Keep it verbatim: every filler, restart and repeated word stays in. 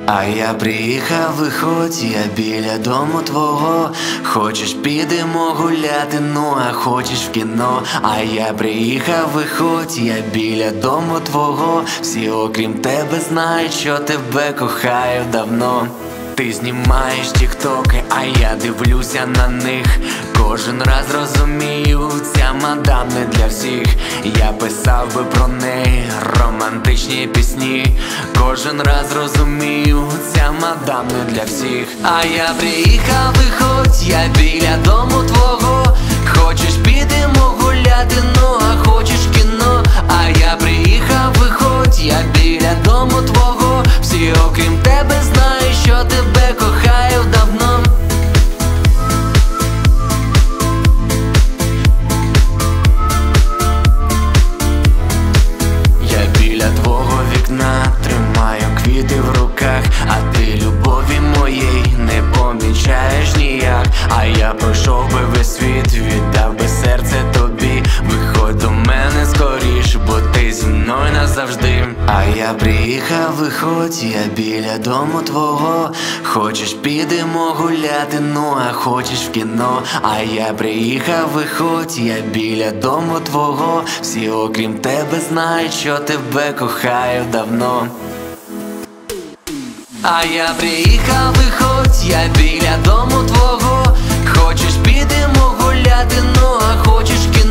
А я приїхав, виходь, я біля дому твого. Хочеш, підемо гуляти, ну а хочеш в кіно. А я приїхав, виходь, я біля дому твого. Всі окрім тебе знають, що тебе кохаю давно. Ти знімаєш тіктоки, а я дивлюся на них. Кожен раз розумію, ця мадам не для всіх. Я писав би про неї романтичні пісні. Кожен раз розумію, ця мадам не для всіх. А я приїхав, виходь, я біля дому твого. Хочеш, підемо гуляти, ну а хочеш кіно. А я приїхав, виходь, я біля дому твого. Всі окрім тебе знають, що тебе кохаю давно. Я біля твого вікна тримаю квіти в руках, а ти любові моєї не помічаєш ніяк. А я пройшов би весь світ, віддав би серце тобі. Виходь до мене скоріш, бо ти зі мною назавжди. А я приїхав, виходь, я біля дому твого. Хочеш, підемо гуляти, ну а хочеш в кіно. А я приїхав, виходь, я біля дому твого. Всі окрім тебе знають, що тебе кохаю давно. А я приїхав, виходь, я біля дому твого. Хочеш, підемо гуляти, ну а хочеш в кіно.